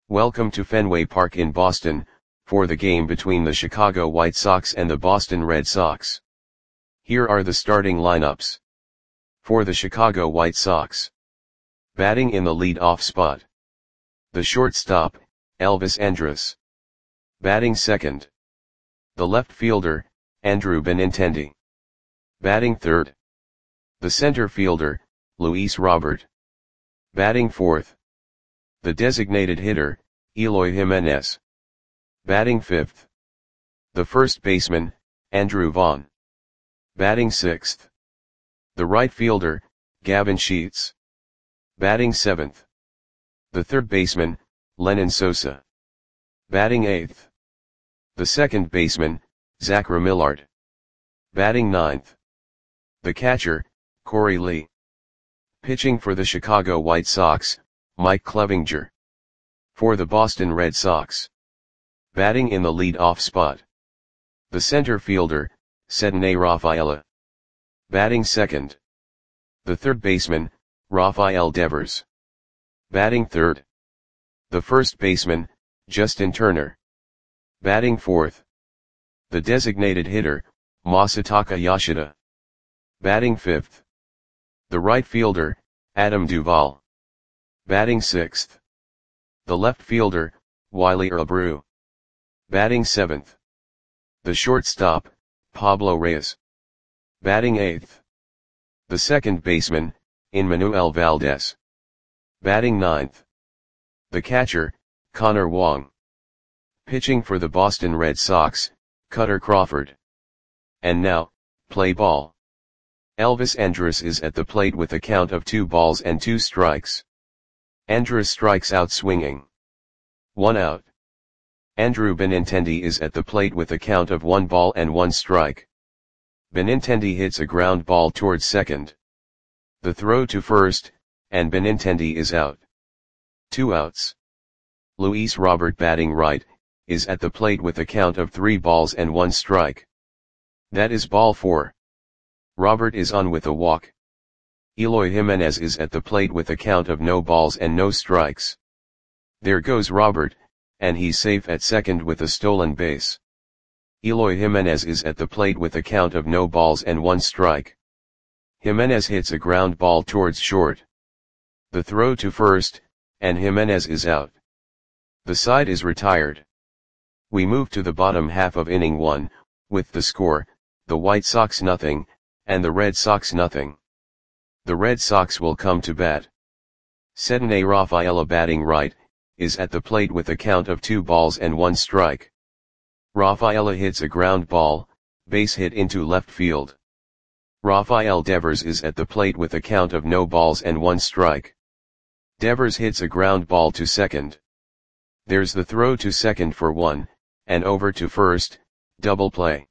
Welcome to Fenway Park in Boston, for the game between the Chicago White Sox and the Boston Red Sox. Here are the starting lineups. For the Chicago White Sox. Batting in the lead-off spot. The shortstop, Elvis Andrus. Batting second. The left fielder, Andrew Benintendi. Batting third. The center fielder, Luis Robert. Batting fourth. The designated hitter, Eloy Jimenez. Batting fifth. The first baseman, Andrew Vaughn. Batting sixth. The right fielder, Gavin Sheets. Batting seventh. The third baseman, Lenyn Sosa. Batting eighth. The second baseman, Zach Remillard. Batting ninth. The catcher, Corey Lee. Pitching for the Chicago White Sox, Mike Clevinger. For the Boston Red Sox. Batting in the lead-off spot. The center fielder, Ceddanne Rafaela. Batting second. The third baseman, Rafael Devers. Batting third. The first baseman, Justin Turner. Batting fourth. The designated hitter, Masataka Yoshida. Batting fifth. The right fielder, Adam Duvall. Batting sixth. The left fielder, Wiley Abreu. Batting seventh. The shortstop, Pablo Reyes. Batting eighth. The second baseman, Emmanuel Valdez. Batting ninth. The catcher, Connor Wong. Pitching for the Boston Red Sox, Kutter Crawford. And now, play ball. Elvis Andrus is at the plate with a count of 2 balls and 2 strikes. Andrus strikes out swinging. 1 out. Andrew Benintendi is at the plate with a count of 1 ball and 1 strike. Benintendi hits a ground ball towards second. The throw to first, and Benintendi is out. 2 outs. Luis Robert, batting right, is at the plate with a count of 3 balls and 1 strike. That is ball 4. Robert is on with a walk. Eloy Jimenez is at the plate with a count of no balls and no strikes. There goes Robert, and he's safe at second with a stolen base. Eloy Jimenez is at the plate with a count of no balls and 1 strike. Jimenez hits a ground ball towards short. The throw to first, and Jimenez is out. The side is retired. We move to the bottom half of inning 1, with the score, the White Sox 0, and the Red Sox 0. The Red Sox will come to bat. Ceddanne Rafaela, batting right, is at the plate with a count of 2 balls and 1 strike. Rafaela hits a ground ball, base hit into left field. Rafael Devers is at the plate with a count of no balls and 1 strike. Devers hits a ground ball to second. There's the throw to second for 1, and over to first, double play.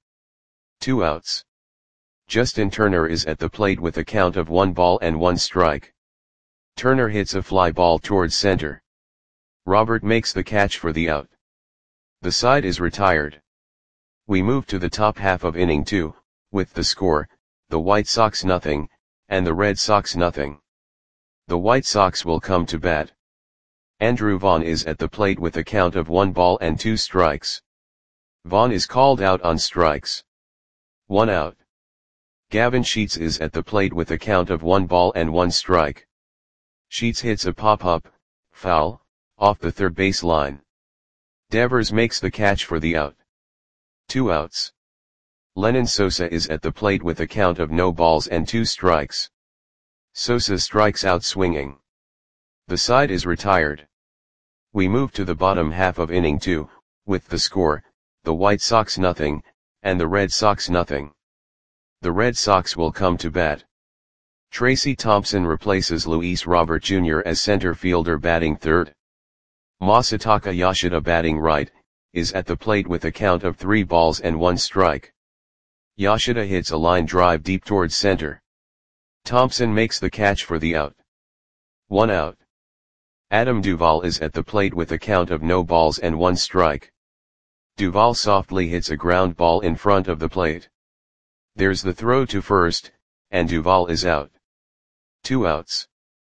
2 outs. Justin Turner is at the plate with a count of 1 ball and 1 strike. Turner hits a fly ball towards center. Robert makes the catch for the out. The side is retired. We move to the top half of inning 2, with the score, the White Sox 0, and the Red Sox 0. The White Sox will come to bat. Andrew Vaughn is at the plate with a count of 1 ball and 2 strikes. Vaughn is called out on strikes. 1 out. Gavin Sheets is at the plate with a count of 1 ball and 1 strike. Sheets hits a pop-up, foul, off the third base line. Devers makes the catch for the out. 2 outs. Lenyn Sosa is at the plate with a count of no balls and 2 strikes. Sosa strikes out swinging. The side is retired. We move to the bottom half of inning 2, with the score, the White Sox 0, and the Red Sox 0. The Red Sox will come to bat. Tracy Thompson replaces Luis Robert Jr. as center fielder, batting third. Masataka Yoshida, batting right, is at the plate with a count of 3 balls and 1 strike. Yoshida hits a line drive deep towards center. Thompson makes the catch for the out. 1 out. Adam Duvall is at the plate with a count of no balls and 1 strike. Duvall softly hits a ground ball in front of the plate. There's the throw to first, and Duvall is out. 2 outs.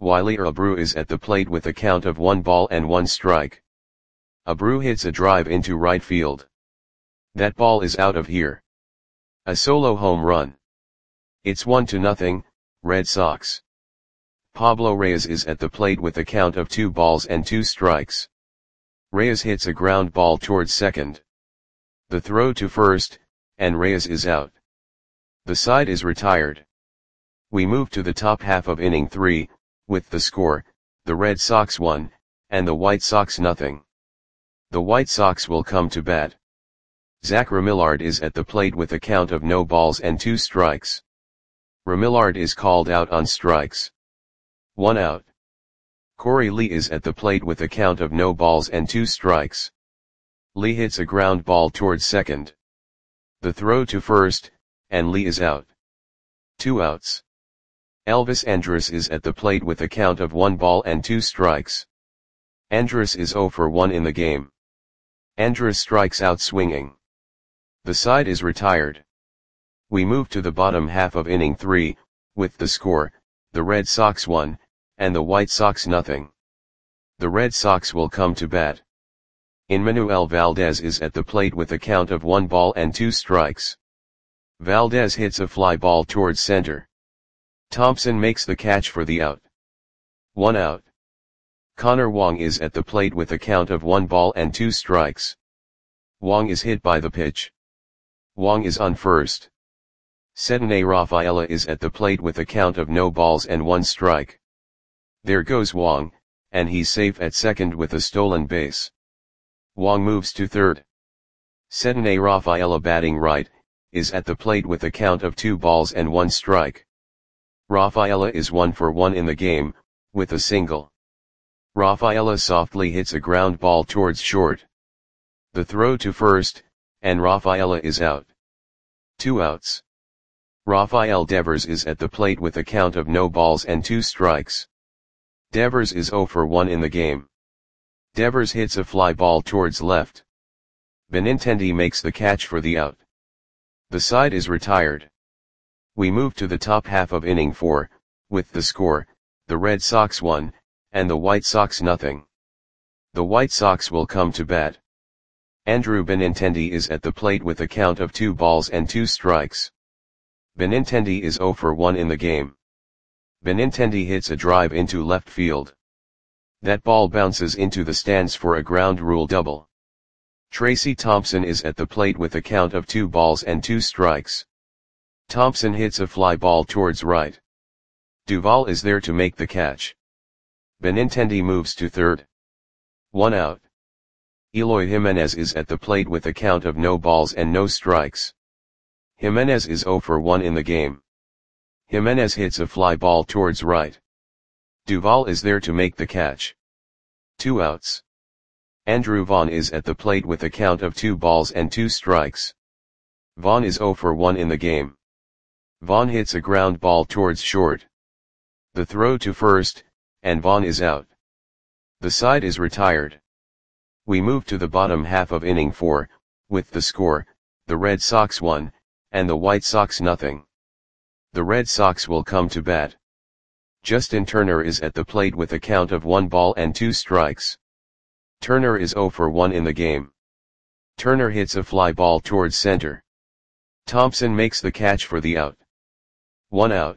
Wiley Abreu is at the plate with a count of 1 ball and 1 strike. Abreu hits a drive into right field. That ball is out of here. A solo home run. It's 1-0, Red Sox. Pablo Reyes is at the plate with a count of 2 balls and 2 strikes. Reyes hits a ground ball towards second. The throw to first, and Reyes is out. The side is retired. We move to the top half of inning 3, with the score, the Red Sox 1, and the White Sox 0. The White Sox will come to bat. Zach Remillard is at the plate with a count of no balls and 2 strikes. Remillard is called out on strikes. 1 out. Corey Lee is at the plate with a count of no balls and 2 strikes. Lee hits a ground ball towards second. The throw to first, and Lee is out. 2 outs. Elvis Andrus is at the plate with a count of 1 ball and 2 strikes. Andrus is 0 for 1 in the game. Andrus strikes out swinging. The side is retired. We move to the bottom half of inning 3, with the score, the Red Sox 1, and the White Sox 0. The Red Sox will come to bat. Enmanuel Valdez is at the plate with a count of 1 ball and 2 strikes. Valdez hits a fly ball towards center. Thompson makes the catch for the out. 1 out. Connor Wong is at the plate with a count of 1 ball and 2 strikes. Wong is hit by the pitch. Wong is on first. Cedney Rafaela is at the plate with a count of no balls and 1 strike. There goes Wong, and he's safe at second with a stolen base. Wong moves to third. Cedney Rafaela, batting right, is at the plate with a count of 2 balls and 1 strike. Rafaela is 1 for 1 in the game, with a single. Rafaela softly hits a ground ball towards short. The throw to first, and Rafaela is out. 2 outs. Rafael Devers is at the plate with a count of no balls and 2 strikes. Devers is 0 for 1 in the game. Devers hits a fly ball towards left. Benintendi makes the catch for the out. The side is retired. We move to the top half of inning 4, with the score, the Red Sox 1, and the White Sox 0. The White Sox will come to bat. Andrew Benintendi is at the plate with a count of 2 balls and 2 strikes. Benintendi is 0 for 1 in the game. Benintendi hits a drive into left field. That ball bounces into the stands for a ground rule double. Tracy Thompson is at the plate with a count of 2 balls and 2 strikes. Thompson hits a fly ball towards right. Duvall is there to make the catch. Benintendi moves to third. 1 out. Eloy Jimenez is at the plate with a count of no balls and no strikes. Jimenez is 0 for 1 in the game. Jimenez hits a fly ball towards right. Duvall is there to make the catch. 2 outs. Andrew Vaughn is at the plate with a count of 2 balls and 2 strikes. Vaughn is 0 for 1 in the game. Vaughn hits a ground ball towards short. The throw to first, and Vaughn is out. The side is retired. We move to the bottom half of inning 4, with the score, the Red Sox 1, and the White Sox 0. The Red Sox will come to bat. Justin Turner is at the plate with a count of 1 ball and 2 strikes. Turner is 0 for 1 in the game. Turner hits a fly ball towards center. Thompson makes the catch for the out. 1 out.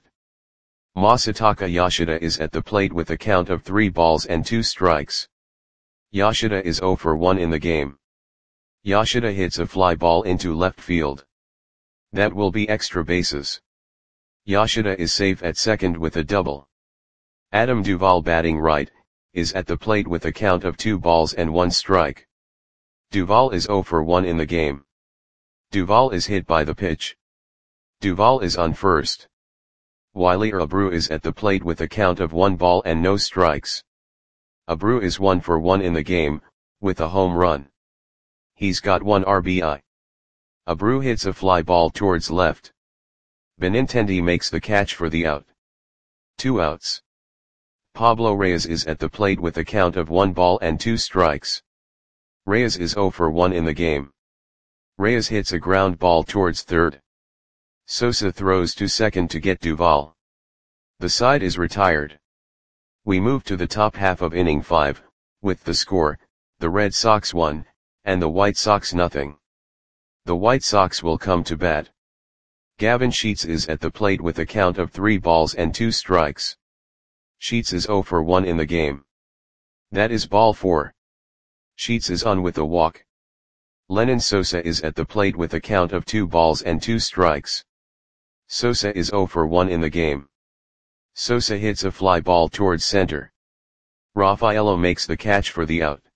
Masataka Yoshida is at the plate with a count of 3 balls and 2 strikes. Yoshida is 0 for 1 in the game. Yoshida hits a fly ball into left field. That will be extra bases. Yoshida is safe at second with a double. Adam Duvall, batting right, is at the plate with a count of 2 balls and 1 strike. Duvall is 0 for 1 in the game. Duvall is hit by the pitch. Duvall is on first. Wiley Abreu is at the plate with a count of 1 ball and no strikes. Abreu is 1 for 1 in the game, with a home run. He's got 1 RBI. Abreu hits a fly ball towards left. Benintendi makes the catch for the out. 2 outs. Pablo Reyes is at the plate with a count of 1 ball and 2 strikes. Reyes is 0 for 1 in the game. Reyes hits a ground ball towards third. Sosa throws to second to get Duvall. The side is retired. We move to the top half of inning 5, with the score, the Red Sox 1, and the White Sox nothing. The White Sox will come to bat. Gavin Sheets is at the plate with a count of 3 balls and 2 strikes. Sheets is 0 for 1 in the game. That is ball 4. Sheets is on with a walk. Lenyn Sosa is at the plate with a count of 2 balls and 2 strikes. Sosa is 0 for 1 in the game. Sosa hits a fly ball towards center. Rafaela makes the catch for the out.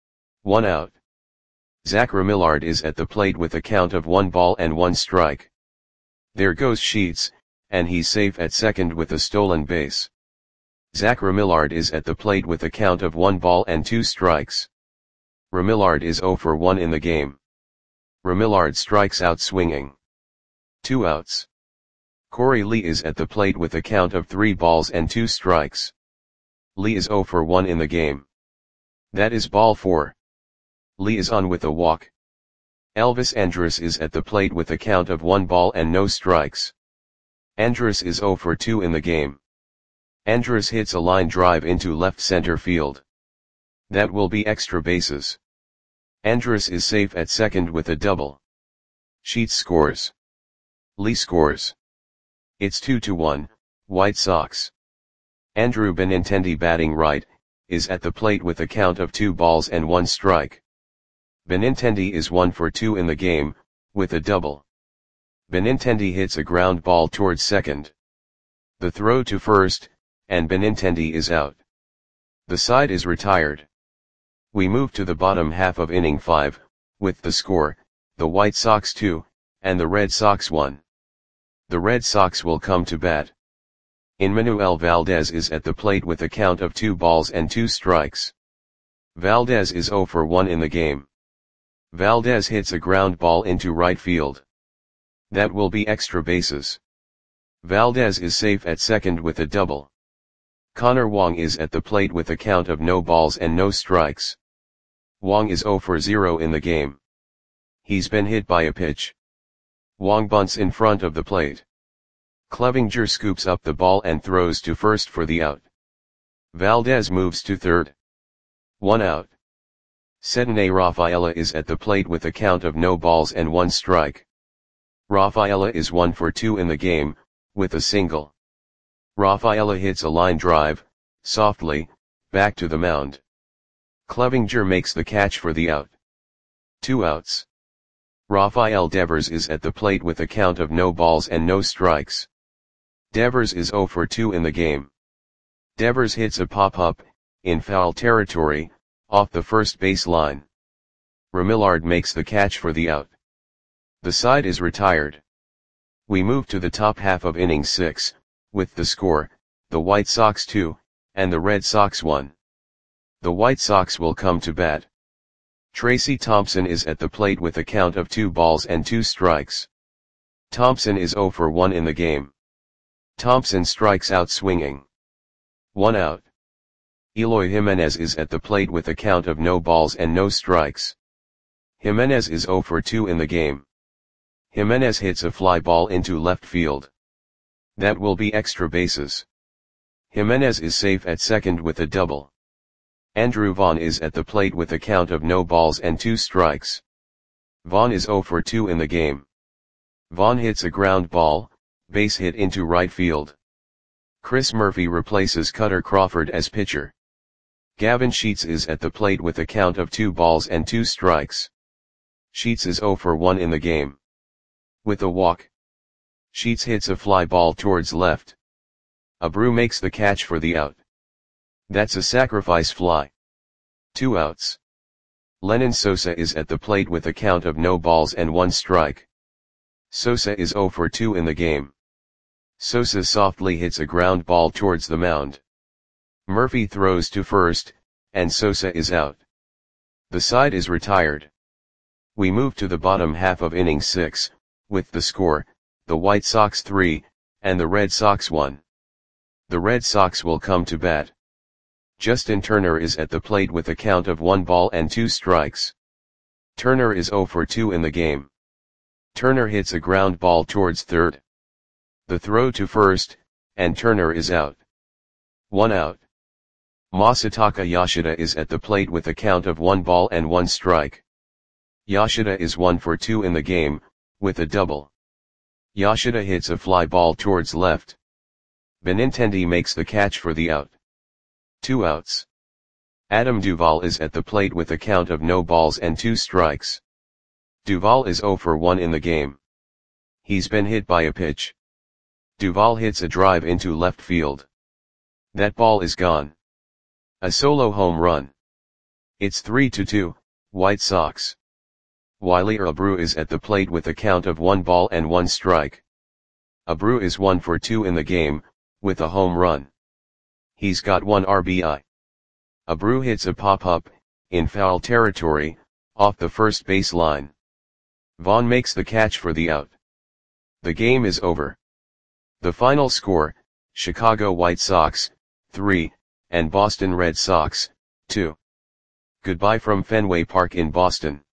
1 out. Zach Remillard is at the plate with a count of 1 ball and 1 strike. There goes Sheets, and he's safe at second with a stolen base. Zach Remillard is at the plate with a count of 1 ball and 2 strikes. Remillard is 0 for 1 in the game. Remillard strikes out swinging. 2 outs. Corey Lee is at the plate with a count of 3 balls and 2 strikes. Lee is 0 for 1 in the game. That is ball 4. Lee is on with a walk. Elvis Andrus is at the plate with a count of 1 ball and no strikes. Andrus is 0 for 2 in the game. Andrus hits a line drive into left center field. That will be extra bases. Andrus is safe at second with a double. Sheets scores. Lee scores. It's 2-1, White Sox. Andrew Benintendi batting right, is at the plate with a count of 2 balls and 1 strike. Benintendi is 1 for 2 in the game, with a double. Benintendi hits a ground ball towards second. The throw to first, and Benintendi is out. The side is retired. We move to the bottom half of inning 5, with the score, the White Sox 2, and the Red Sox 1. The Red Sox will come to bat. Enmanuel Valdez is at the plate with a count of 2 balls and 2 strikes. Valdez is 0 for 1 in the game. Valdez hits a ground ball into right field. That will be extra bases. Valdez is safe at second with a double. Connor Wong is at the plate with a count of no balls and no strikes. Wong is 0 for 0 in the game. He's been hit by a pitch. Wong bunts in front of the plate. Clevinger scoops up the ball and throws to first for the out. Valdez moves to third. 1 out. Cedinne Rafaela is at the plate with a count of no balls and 1 strike. Rafaela is 1 for 2 in the game, with a single. Rafaela hits a line drive, softly, back to the mound. Clevinger makes the catch for the out. 2 outs. Rafael Devers is at the plate with a count of no balls and no strikes. Devers is 0 for 2 in the game. Devers hits a pop-up, in foul territory, off the first base line. Remillard makes the catch for the out. The side is retired. We move to the top half of inning 6, with the score, the White Sox 2, and the Red Sox 1. The White Sox will come to bat. Tracy Thompson is at the plate with a count of 2 balls and 2 strikes. Thompson is 0 for 1 in the game. Thompson strikes out swinging. 1 out. Eloy Jimenez is at the plate with a count of no balls and no strikes. Jimenez is 0 for 2 in the game. Jimenez hits a fly ball into left field. That will be extra bases. Jimenez is safe at second with a double. Andrew Vaughn is at the plate with a count of no balls and 2 strikes. Vaughn is 0 for 2 in the game. Vaughn hits a ground ball, base hit into right field. Chris Murphy replaces Cutter Crawford as pitcher. Gavin Sheets is at the plate with a count of 2 balls and 2 strikes. Sheets is 0 for 1 in the game. With a walk. Sheets hits a fly ball towards left. Abreu makes the catch for the out. That's a sacrifice fly. 2 outs. Lenyn Sosa is at the plate with a count of no balls and 1 strike. Sosa is 0 for 2 in the game. Sosa softly hits a ground ball towards the mound. Murphy throws to first, and Sosa is out. The side is retired. We move to the bottom half of inning 6, with the score, the White Sox 3, and the Red Sox 1. The Red Sox will come to bat. Justin Turner is at the plate with a count of 1 ball and 2 strikes. Turner is 0 for 2 in the game. Turner hits a ground ball towards third. The throw to first, and Turner is out. 1 out. Masataka Yoshida is at the plate with a count of 1 ball and 1 strike. Yoshida is 1 for 2 in the game, with a double. Yoshida hits a fly ball towards left. Benintendi makes the catch for the out. 2 outs. Adam Duvall is at the plate with a count of no balls and 2 strikes. Duvall is 0 for 1 in the game. He's been hit by a pitch. Duvall hits a drive into left field. That ball is gone. A solo home run. It's 3-2, White Sox. Wiley Abreu is at the plate with a count of 1 ball and 1 strike. Abreu is 1 for 2 in the game, with a home run. He's got 1 RBI. Abreu hits a pop-up, in foul territory, off the first base line. Vaughn makes the catch for the out. The game is over. The final score, Chicago White Sox, 3, and Boston Red Sox, 2. Goodbye from Fenway Park in Boston.